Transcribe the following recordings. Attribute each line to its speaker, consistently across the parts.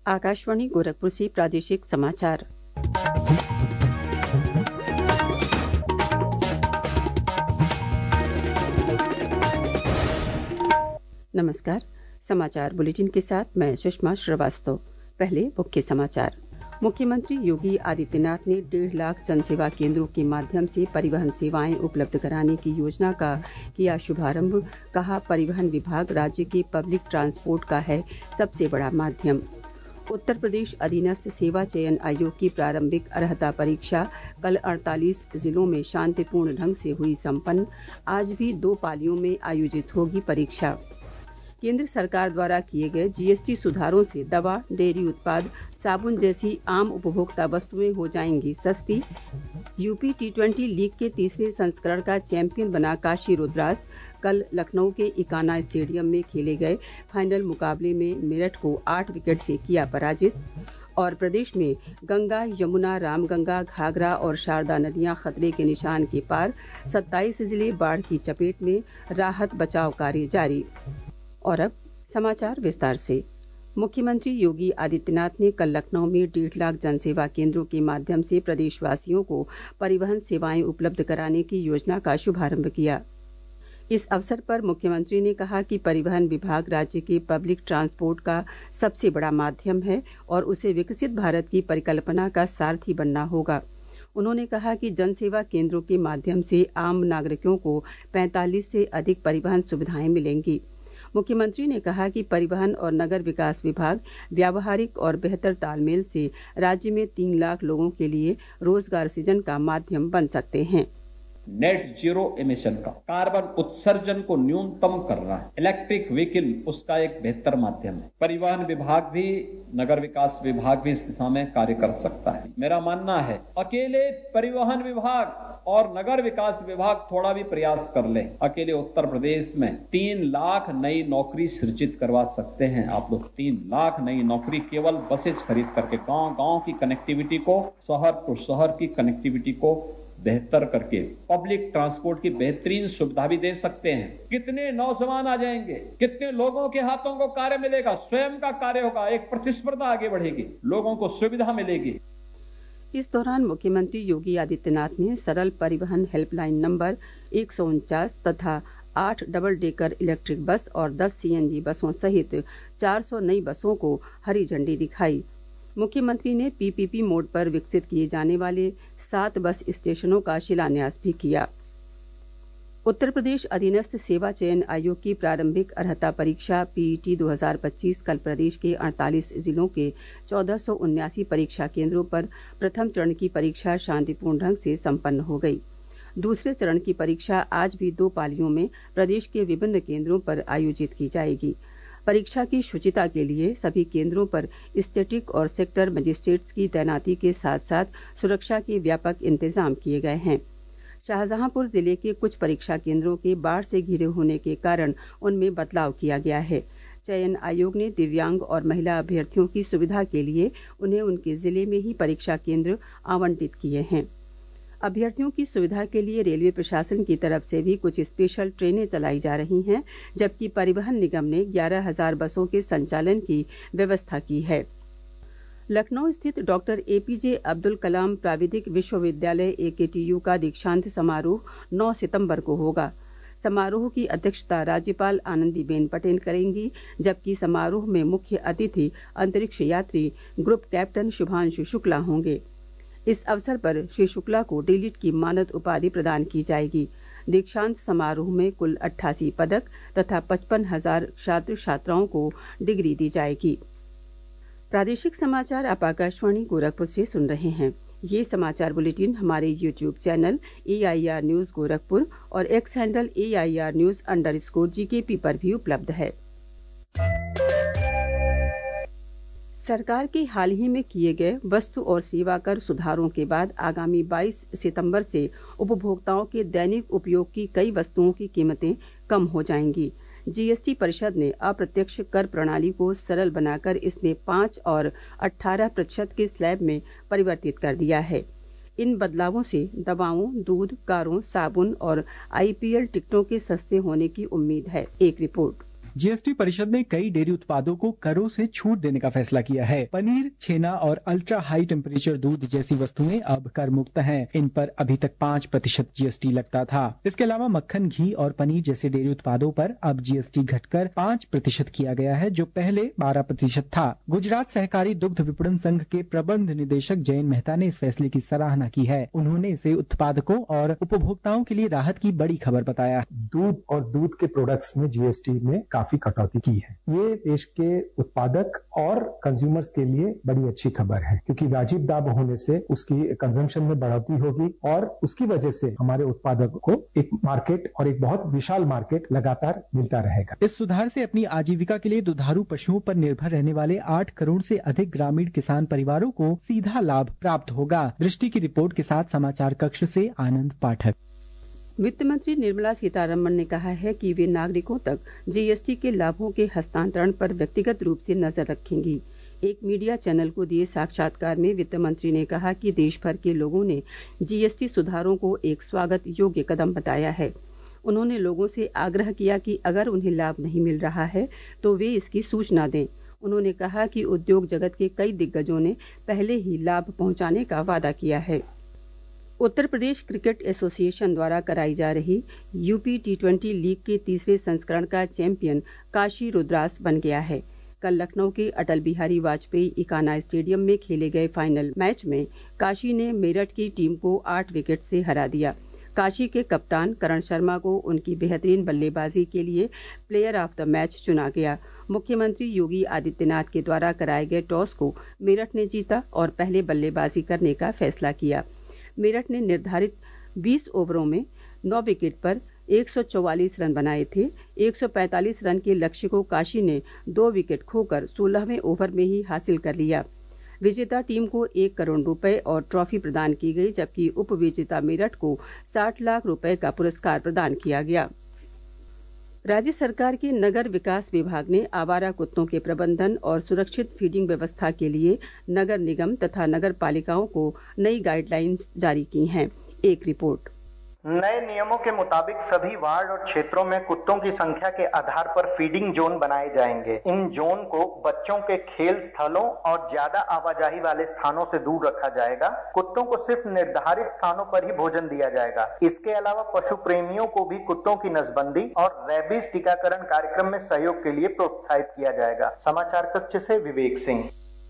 Speaker 1: आकाशवाणी गोरखपुर से प्रादेशिक समाचार। नमस्कार। समाचार बुलेटिन के साथ मैं सुषमा श्रीवास्तव। पहले मुख्य समाचार। मुख्यमंत्री योगी आदित्यनाथ ने 1.5 लाख जनसेवा केंद्रों के माध्यम से परिवहन सेवाएं उपलब्ध कराने की योजना का किया शुभारंभ। कहा, परिवहन विभाग राज्य के पब्लिक ट्रांसपोर्ट का है सबसे बड़ा माध्यम। उत्तर प्रदेश अधीनस्थ सेवा चयन आयोग की प्रारंभिक अर्हता परीक्षा कल 48 जिलों में शांतिपूर्ण ढंग से हुई संपन्न। आज भी 2 पालियों में आयोजित होगी परीक्षा। केंद्र सरकार द्वारा किए गए जीएसटी सुधारों से दवा, डेयरी उत्पाद, साबुन जैसी आम उपभोक्ता वस्तुएं हो जाएंगी सस्ती। यूपी T20 लीग के तीसरे संस्करण का चैंपियन बना काशी रुद्रास कल लखनऊ के इकाना स्टेडियम में खेले गए फाइनल मुकाबले में मेरठ को 8 विकेट से किया पराजित। और प्रदेश में गंगा, यमुना, रामगंगा, घाघरा और शारदा नदियां खतरे के निशान के पार। 27 जिले बाढ़ की चपेट में, राहत बचाव कार्य जारी। और अब समाचार विस्तार से। मुख्यमंत्री योगी आदित्यनाथ ने कल लखनऊ में 1.5 लाख जनसेवा केंद्रों के माध्यम से प्रदेशवासियों को परिवहन सेवाएं उपलब्ध कराने की योजना का शुभारंभ किया। इस अवसर पर मुख्यमंत्री ने कहा कि परिवहन विभाग राज्य के पब्लिक ट्रांसपोर्ट का सबसे बड़ा माध्यम है और उसे विकसित भारत की परिकल्पना का सारथी बनना होगा। उन्होंने कहा कि जनसेवा केंद्रों के माध्यम से आम नागरिकों को 45 से अधिक परिवहन सुविधाएं मिलेंगी। मुख्यमंत्री ने कहा कि परिवहन और नगर विकास विभाग व्यावहारिक और बेहतर तालमेल से राज्य में 3 लाख लोगों के लिए रोजगार सृजन का माध्यम बन सकते हैं।
Speaker 2: नेट जीरो एमिशन का, कार्बन उत्सर्जन को न्यूनतम करना है, इलेक्ट्रिक व्हीकल उसका एक बेहतर माध्यम है। परिवहन विभाग भी, नगर विकास विभाग भी इस दिशा में कार्य कर सकता है। मेरा मानना है अकेले परिवहन विभाग और नगर विकास विभाग थोड़ा भी प्रयास कर ले, अकेले उत्तर प्रदेश में 3 लाख नई नौकरी सृजित करवा सकते हैं। आप लोग 3 लाख नई नौकरी केवल बसेज खरीद करके, गांव की कनेक्टिविटी को, शहर टू शहर की कनेक्टिविटी को बेहतर करके पब्लिक ट्रांसपोर्ट की बेहतरीन सुविधा भी दे सकते हैं। कितने नौजवान आ जाएंगे, कितने लोगों के हाथों को कार्य मिलेगा, स्वयं का कार्य होगा, एक प्रतिस्पर्धा आगे बढ़ेगी, लोगों को सुविधा मिलेगी।
Speaker 1: इस दौरान मुख्यमंत्री योगी आदित्यनाथ ने सरल परिवहन हेल्पलाइन नंबर 149 तथा 8 डबल डेकर इलेक्ट्रिक बस और 10 CNG बसों सहित 400 नई बसों को हरी झंडी दिखाई। मुख्यमंत्री ने PPP मोड पर विकसित किए जाने वाले 7 बस स्टेशनों का शिलान्यास भी किया। उत्तर प्रदेश अधीनस्थ सेवा चयन आयोग की प्रारंभिक अर्हता परीक्षा PET 2025 कल प्रदेश के 48 जिलों के 1479 परीक्षा केंद्रों पर प्रथम चरण की परीक्षा शांतिपूर्ण ढंग से संपन्न हो गई। दूसरे चरण की परीक्षा आज भी 2 पालियों में प्रदेश के विभिन्न केंद्रों पर आयोजित की जाएगी। परीक्षा की शुचिता के लिए सभी केंद्रों पर स्टैटिक और सेक्टर मजिस्ट्रेट्स की तैनाती के साथ साथ सुरक्षा के व्यापक इंतजाम किए गए हैं। शाहजहांपुर जिले के कुछ परीक्षा केंद्रों के बाढ़ से घिरे होने के कारण उनमें बदलाव किया गया है। चयन आयोग ने दिव्यांग और महिला अभ्यर्थियों की सुविधा के लिए उन्हें उनके जिले में ही परीक्षा केंद्र आवंटित किए हैं। अभ्यर्थियों की सुविधा के लिए रेलवे प्रशासन की तरफ से भी कुछ स्पेशल ट्रेनें चलाई जा रही हैं, जबकि परिवहन निगम ने 11,000 बसों के संचालन की व्यवस्था की है। लखनऊ स्थित डॉक्टर APJ अब्दुल कलाम प्राविधिक विश्वविद्यालय AKTU का दीक्षांत समारोह 9 सितंबर को होगा। समारोह की अध्यक्षता राज्यपाल आनंदीबेन पटेल करेंगी, जबकि समारोह में मुख्य अतिथि अंतरिक्ष यात्री ग्रुप कैप्टन शुभांशु शुक्ला होंगे। इस अवसर पर श्री शुक्ला को डीलिट की मानद उपाधि प्रदान की जाएगी। दीक्षांत समारोह में कुल 88 पदक तथा 55,000 छात्र छात्राओं को डिग्री दी जाएगी। प्रादेशिक समाचार आप आकाशवाणी गोरखपुर से सुन रहे हैं। ये समाचार बुलेटिन हमारे YouTube channel AIR news Gorakhpur और X हैंडल AIR न्यूज़_GKP पर भी उपलब्ध है। सरकार के हाल ही में किए गए वस्तु और सेवा कर सुधारों के बाद आगामी 22 सितंबर से उपभोक्ताओं के दैनिक उपयोग की कई वस्तुओं की कीमतें कम हो जाएंगी। GST परिषद ने अप्रत्यक्ष कर प्रणाली को सरल बनाकर इसमें 5 और 18% के स्लैब में परिवर्तित कर दिया है। इन बदलावों से दवाओं, दूध, कारों, साबुन और IPL टिकटों के सस्ते होने की उम्मीद है। एक रिपोर्ट।
Speaker 3: जीएसटी परिषद ने कई डेयरी उत्पादों को करों से छूट देने का फैसला किया है। पनीर, छेना और अल्ट्रा हाई टेम्परेचर दूध जैसी वस्तुएं अब कर मुक्त हैं। इन पर अभी तक 5% जीएसटी लगता था। इसके अलावा मक्खन, घी और पनीर जैसे डेयरी उत्पादों पर अब जीएसटी घटकर 5% किया गया है, जो पहले 12% था। गुजरात सहकारी दुग्ध विपणन संघ के प्रबंध निदेशक जयन मेहता ने इस फैसले की सराहना की है। उन्होंने इसे उत्पादकों और उपभोक्ताओं के लिए राहत की बड़ी खबर बताया।
Speaker 4: दूध और दूध के प्रोडक्ट्स में जीएसटी में काफी कटौती की है। ये देश के उत्पादक और कंज्यूमर्स के लिए बड़ी अच्छी खबर है, क्योंकि वाजिब दाम होने से उसकी कंजम्पशन में बढ़ोतरी होगी और उसकी वजह से हमारे उत्पादकों को एक मार्केट और एक बहुत विशाल मार्केट लगातार मिलता रहेगा।
Speaker 3: इस सुधार से अपनी आजीविका के लिए दुधारू पशुओं पर निर्भर रहने वाले 8 करोड़ से अधिक ग्रामीण किसान परिवारों को सीधा लाभ प्राप्त होगा। दृष्टि की रिपोर्ट के साथ समाचार कक्ष से आनंद पाठक।
Speaker 1: वित्त मंत्री निर्मला सीतारमण ने कहा है कि वे नागरिकों तक जीएसटी के लाभों के हस्तांतरण पर व्यक्तिगत रूप से नजर रखेंगी। एक मीडिया चैनल को दिए साक्षात्कार में वित्त मंत्री ने कहा कि देश भर के लोगों ने जीएसटी सुधारों को एक स्वागत योग्य कदम बताया है। उन्होंने लोगों से आग्रह किया कि अगर उन्हें लाभ नहीं मिल रहा है तो वे इसकी सूचना दें। उन्होंने कहा कि उद्योग जगत के कई दिग्गजों ने पहले ही लाभ पहुंचाने का वादा किया है। उत्तर प्रदेश क्रिकेट एसोसिएशन द्वारा कराई जा रही यूपी T20 लीग के तीसरे संस्करण का चैंपियन काशी रुद्रास बन गया है। कल लखनऊ के अटल बिहारी वाजपेयी इकाना स्टेडियम में खेले गए फाइनल मैच में काशी ने मेरठ की टीम को 8 विकेट से हरा दिया। काशी के कप्तान करण शर्मा को उनकी बेहतरीन बल्लेबाजी के लिए प्लेयर ऑफ द मैच चुना गया। मुख्यमंत्री योगी आदित्यनाथ के द्वारा कराए गए टॉस को मेरठ ने जीता और पहले बल्लेबाजी करने का फैसला किया। मेरठ ने निर्धारित 20 ओवरों में 9 विकेट पर 144 रन बनाए थे। 145 रन के लक्ष्य को काशी ने 2 विकेट खोकर 16वें ओवर में ही हासिल कर लिया। विजेता टीम को 1 करोड़ रुपए और ट्रॉफी प्रदान की गई, जबकि उप विजेता मेरठ को 60 लाख रुपए का पुरस्कार प्रदान किया गया। राज्य सरकार के नगर विकास विभाग ने आवारा कुत्तों के प्रबंधन और सुरक्षित फीडिंग व्यवस्था के लिए नगर निगम तथा नगर पालिकाओं को नई गाइडलाइंस जारी की हैं। एक रिपोर्ट।
Speaker 5: नए नियमों के मुताबिक सभी वार्ड और क्षेत्रों में कुत्तों की संख्या के आधार पर फीडिंग जोन बनाए जाएंगे। इन जोन को बच्चों के खेल स्थलों और ज्यादा आवाजाही वाले स्थानों से दूर रखा जाएगा। कुत्तों को सिर्फ निर्धारित स्थानों पर ही भोजन दिया जाएगा। इसके अलावा पशु प्रेमियों को भी कुत्तों की नसबंदी और रेबीज टीकाकरण कार्यक्रम में सहयोग के लिए प्रोत्साहित किया जाएगा। समाचार कक्ष से विवेक सिंह।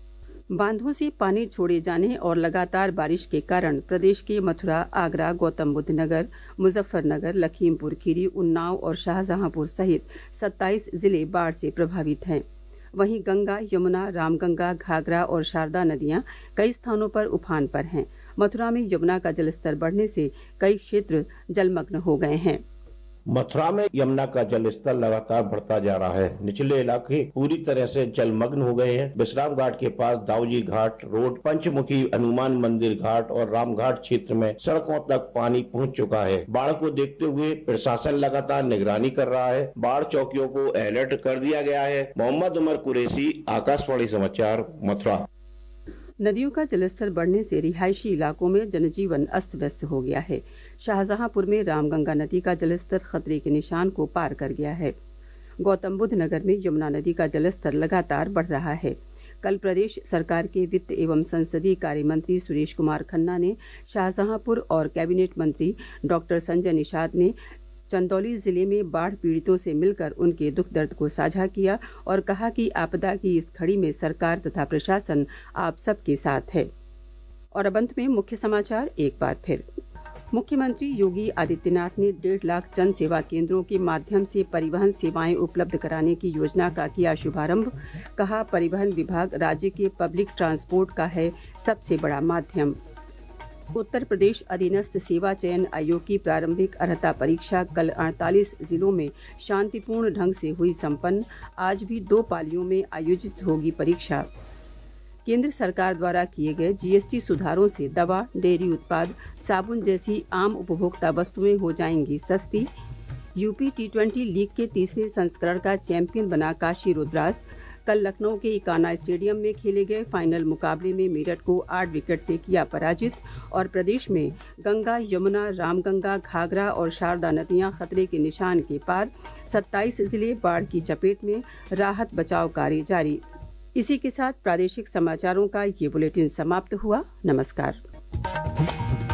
Speaker 1: बांधों से पानी छोड़े जाने और लगातार बारिश के कारण प्रदेश के मथुरा, आगरा, गौतम बुद्ध नगर, मुजफ्फरनगर, लखीमपुर खीरी, उन्नाव और शाहजहांपुर सहित 27 जिले बाढ़ से प्रभावित हैं। वहीं गंगा, यमुना, रामगंगा, घाघरा और शारदा नदियां कई स्थानों पर उफान पर हैं। मथुरा में यमुना का जलस्तर बढ़ने से कई क्षेत्र जलमग्न हो गए हैं।
Speaker 6: मथुरा में यमुना का जलस्तर लगातार बढ़ता जा रहा है। निचले इलाके पूरी तरह से जलमग्न हो गए हैं। विश्राम घाट के पास दाऊजी घाट रोड, पंचमुखी हनुमान मंदिर घाट और रामघाट क्षेत्र में सड़कों तक पानी पहुंच चुका है। बाढ़ को देखते हुए प्रशासन लगातार निगरानी कर रहा है। बाढ़ चौकियों को अलर्ट कर दिया गया है। मोहम्मद उमर कुरैशी, आकाशवाणी समाचार, मथुरा।
Speaker 1: नदियों का जलस्तर बढ़ने से रिहायशी इलाकों में जनजीवन अस्त व्यस्त हो गया है। शाहजहांपुर में रामगंगा नदी का जलस्तर खतरे के निशान को पार कर गया है। गौतम बुद्ध नगर में यमुना नदी का जलस्तर लगातार बढ़ रहा है। कल प्रदेश सरकार के वित्त एवं संसदीय कार्य मंत्री सुरेश कुमार खन्ना ने शाहजहांपुर और कैबिनेट मंत्री डॉक्टर संजय निषाद ने चंदौली जिले में बाढ़ पीड़ितों से मिलकर उनके दुख दर्द को साझा किया और कहा कि आपदा की इस घड़ी में सरकार तथा प्रशासन आप सबके साथ है। और अब अंत में मुख्य समाचार एक बार फिर। मुख्यमंत्री योगी आदित्यनाथ ने 1.5 लाख जन सेवा केंद्रों के माध्यम से परिवहन सेवाएं उपलब्ध कराने की योजना का किया शुभारंभ। कहा, परिवहन विभाग राज्य के पब्लिक ट्रांसपोर्ट का है सबसे बड़ा माध्यम। उत्तर प्रदेश अधीनस्थ सेवा चयन आयोग की प्रारंभिक अर्हता परीक्षा कल 48 जिलों में शांतिपूर्ण ढंग से हुई संपन्न। आज भी 2 पालियों में आयोजित होगी परीक्षा। केंद्र सरकार द्वारा किए गए जीएसटी सुधारों से दवा, डेयरी उत्पाद, साबुन जैसी आम उपभोक्ता वस्तुएं हो जाएंगी सस्ती। यूपी T20 लीग के तीसरे संस्करण का चैंपियन बना काशी रुद्रास। कल लखनऊ के इकाना स्टेडियम में खेले गए फाइनल मुकाबले में मेरठ को 8 विकेट से किया पराजित। और प्रदेश में गंगा, यमुना, रामगंगा, घाघरा और शारदा नदियां खतरे के निशान के पार। 27 जिले बाढ़ की चपेट में, राहत बचाव कार्य जारी। इसी के साथ प्रादेशिक समाचारों का ये बुलेटिन समाप्त हुआ। नमस्कार।